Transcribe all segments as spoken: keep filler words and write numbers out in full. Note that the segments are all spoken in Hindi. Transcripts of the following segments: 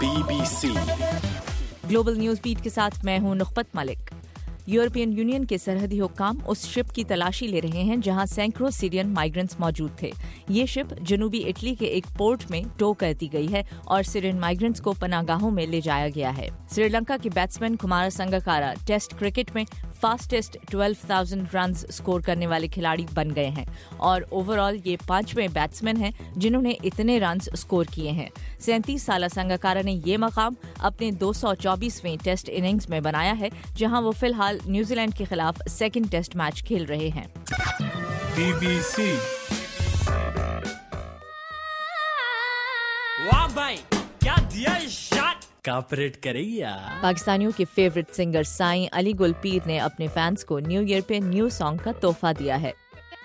बीबीसी ग्लोबल न्यूज बीट के साथ मैं हूं नुखबत मलिक। यूरोपियन यूनियन के सरहदी हुक्काम उस शिप की तलाशी ले रहे हैं जहां सैकड़ों सीरियन माइग्रेंट्स मौजूद थे। ये शिप जनूबी इटली के एक पोर्ट में टो कर दी गई है और सीरियन माइग्रेंट्स को पनाहगाहों में ले जाया गया है। श्रीलंका के batsman Kumar Sangakkara test cricket में फास्टेस्ट बारह हज़ार रन स्कोर करने वाले खिलाड़ी बन गए हैं और ओवरऑल ये पांचवें बैट्समैन हैं जिन्होंने इतने रन स्कोर किए हैं। सैंतीस साला संगकारा ने ये मकाम अपने दो सौ चौबीसवें टेस्ट इनिंग्स में बनाया है, जहां वो फिलहाल न्यूजीलैंड के खिलाफ सेकंड टेस्ट मैच खेल रहे हैं। बीबीसी वाह भाई, क्या दिया शॉट, कॉपरेट करेगा। पाकिस्तानियों के फेवरेट सिंगर साईं अली गुल पीर ने अपने फैंस को न्यू ईयर पे न्यू सॉन्ग का तोहफा दिया है।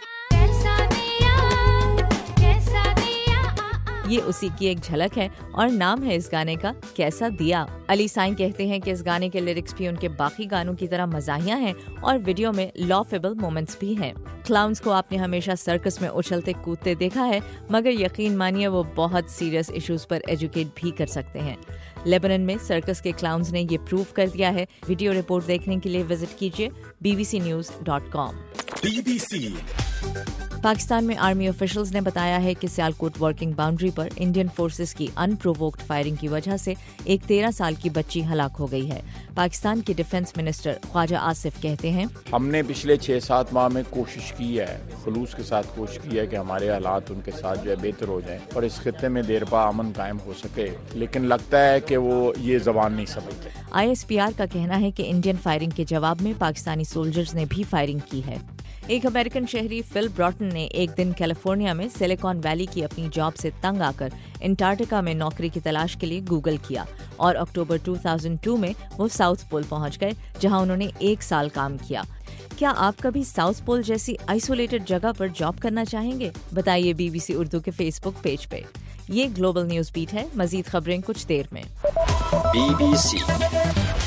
ये उसी की एक झलक है और नाम है इस गाने का कैसा दिया। अली साईं कहते हैं कि इस गाने के लिरिक्स भी उनके बाकी गानों की तरह मजाहिया हैं और वीडियो में लॉफेबल मोमेंट्स भी हैं। क्लाउन्स को आपने हमेशा सर्कस में उछलते कूदते देखा है, मगर यकीन मानिए वो बहुत सीरियस इश्यूज पर एजुकेट भी कर सकते हैं। लेबनान में सर्कस के क्लाउन्स ने ये प्रूव कर दिया है। वीडियो रिपोर्ट देखने के लिए विजिट कीजिए B B C news dot com. BBC Pakistan में आर्मी ऑफिशियल्स ने बताया है कि सियालकोट वर्किंग बाउंड्री पर इंडियन फोर्सेस की अनप्रोवोक्ड फायरिंग की वजह से एक तेरह साल की बच्ची हलाक हो गई है। पाकिस्तान के डिफेंस मिनिस्टर ख्वाजा आसिफ कहते हैं, हमने पिछले छह सात माह में कोशिश की है, खुलूस के साथ कोशिश की है कि हमारे हालात उनके साथ जो है बेहतर हो जाएं और इस खित्ते में देर पा अमन कायम हो सके, लेकिन लगता है कि वो ये जबान नहीं समझते। आई एस पी आर का कहना है कि इंडियन फायरिंग के जवाब में पाकिस्तानी सोल्जर्स ने भी फायरिंग की है। एक अमेरिकन शहरी फिल ब्रॉटन ने एक दिन कैलिफोर्निया में सिलिकॉन वैली की अपनी जॉब से तंग आकर अंटार्कटिका में नौकरी की तलाश के लिए गूगल किया और अक्टूबर दो हज़ार दो में वो साउथ पोल पहुंच गए, जहां उन्होंने एक साल काम किया। क्या आप कभी साउथ पोल जैसी आइसोलेटेड जगह पर जॉब करना चाहेंगे? बताइए बीबीसी उर्दू के फेसबुक पेज पे। ये ग्लोबल न्यूज बीट है। मजीद खबरें कुछ देर में। बीबीसी